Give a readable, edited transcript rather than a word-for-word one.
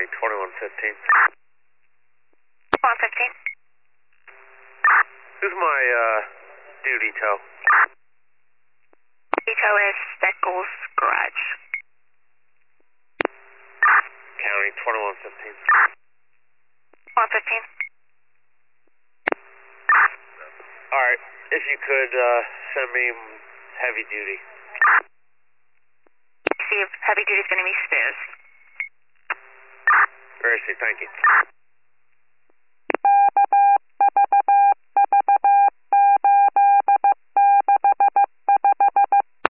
County 2115. 115. Who's my, duty tow? Tow is Steckles Garage. County 2115. 115. Alright, if you could, send me heavy duty. See if heavy duty's going to be spares. Mercy, thank you.